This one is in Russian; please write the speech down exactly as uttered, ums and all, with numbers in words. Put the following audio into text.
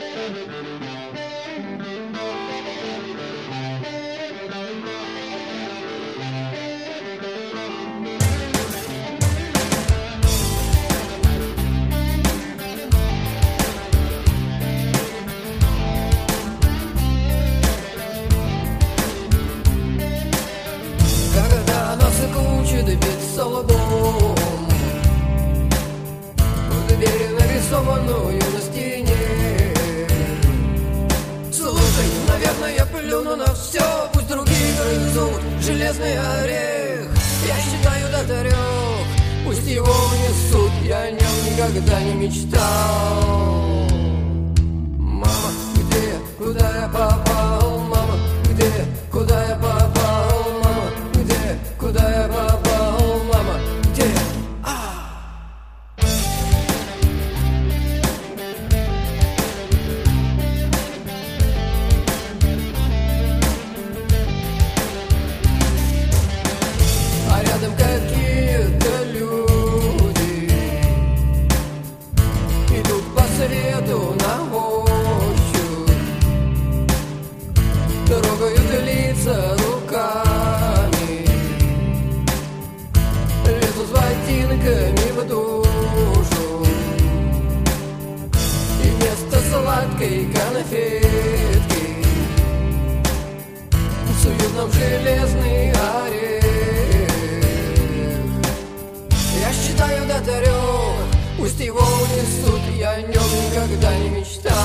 Когда нас окучит бессолобом в двери, нарисованную на стене. Слушай, наверное, я плюну на все, пусть другие грызут железный орех. Я считаю до трех, пусть его унесут, я о нем никогда не мечтал. Мама, где я, куда я попал? Мама, где я, куда я попал? Мама, где, куда я попал? Мама, где я? А рядом какие-то люди идут по свету на ощупь, трогают лица руками, лезут с ботинками в душу, и вместо сладкой конфетки суют нам железный орех. Я считаю до трех, пусть его унесут, я о нем никогда не мечтал.